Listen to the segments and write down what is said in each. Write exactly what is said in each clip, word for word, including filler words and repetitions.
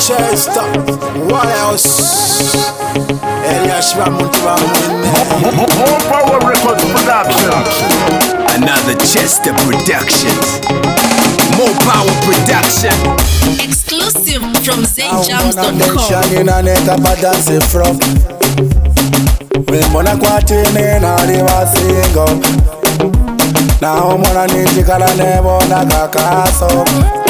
Chester, what else? Elias Ramuntura. More Power Records production. Another Chester Productions. More Power Production. Exclusive from zay jams dot com. Mbona kwa tini nari wasingo na omona nijikala nebo na kakaso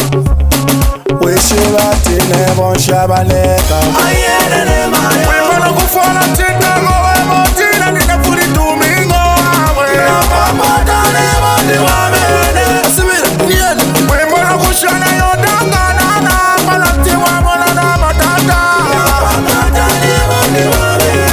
Wishiwa tinebo shabaleka Ayere maya Mbona kufona tina gowe motina nina puri tumingo awe Napapata nebo diwamene Asimira, niyene Mbona kushana yodanga na na Malati wa mola na matata Napapata nebo diwamene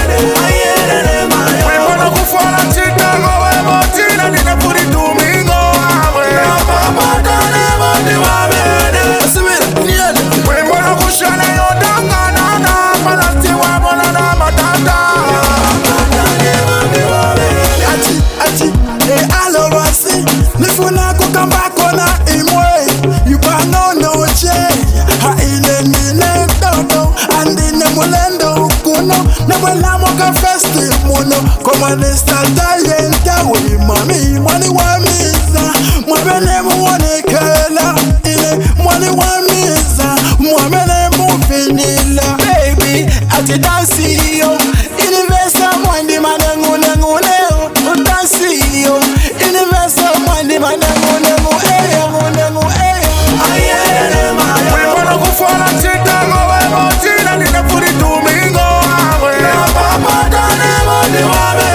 Come on, let's start dying. We mommy, money, one misa. Mwa never wanna kala. Ile money, one misa. Mwa never vanilla. Baby, ati dansi yo. Inivesa mwandi manangune ngune. Dansi yo. Inivesa mwandi manangune ngune ngune ngune. Ayere maya. We wanna go for a chita go we motina nina puri tumingo. We papa dane money wabe.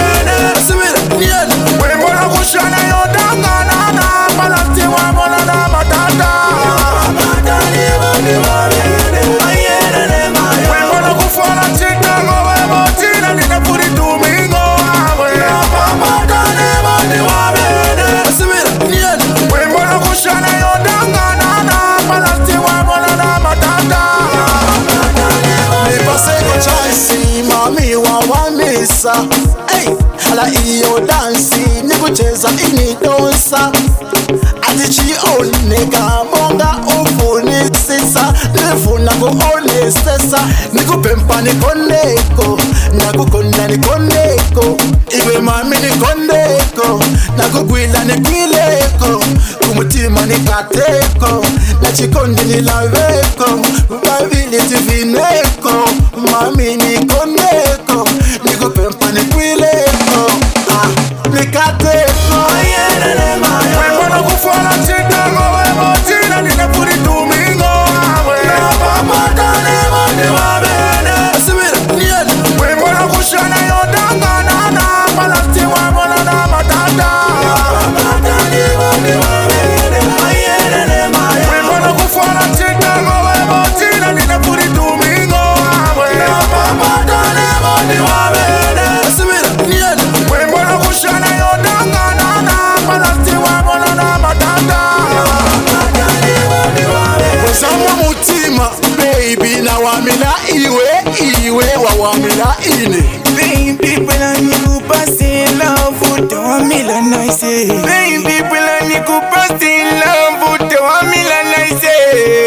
Hey, hala iyo dansi nikucheza inidonsa Adichi oneka monga ufuni sisa Nifuna kuone sesa Nikupempa nikondeko Nakukonda nikondeko Iwe mami nikondeko Nakugwila nikwileko Kumutima nikateko Nachikondi nilaveko Babili tivineko Mami nikondeko Nikupempa nikwileko Ah, nikateko Ayere maya Wembona kufala chita gowe motina Nina puri tumingo awe Napapa dane mani wabene Asimira, niyene Wembona kushana yodanga nana Malati wabona na matata Napapa dane mani wabene Ayere maya Wembona kufala chita gowe motina Nina puri tumingo awe Napapa dane mani wabene Asimira, niyene Wembona kushana yodanga nana Malati wabona na matata Wezamwa mutima Baby na wamila iwe Iwe wa wamila ine Baby pela nikupa sin love Ute wamila naise Baby pela nikupa sin love Ute wamila naise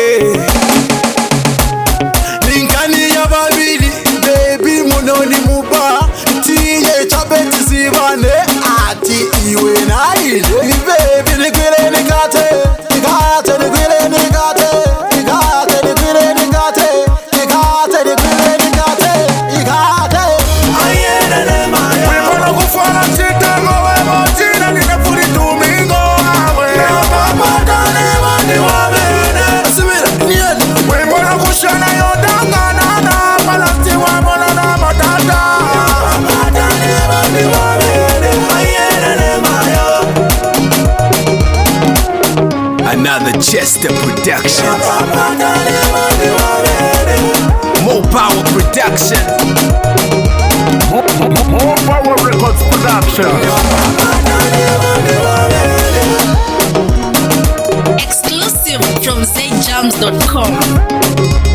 Linkani ya babili Baby munoni muba Tiye chabeti zivane Ati iwe na ile Ni baby nikwile nikate Nikate nikwile nikate Nikate nikwile nikate Nikate nikwile nikate Nikate Ayere maya Wembona kufana chita gowe motina Nina puri tumingo awe Napapa dane mani wabene Asimira, niyene Wembona kushana yodanga nana Malati wabona na matata Napapa dane mani wabene Ayere maya Another Chester Productions. More Power Production. More, more Power Records production. Exclusive from zay jams dot com.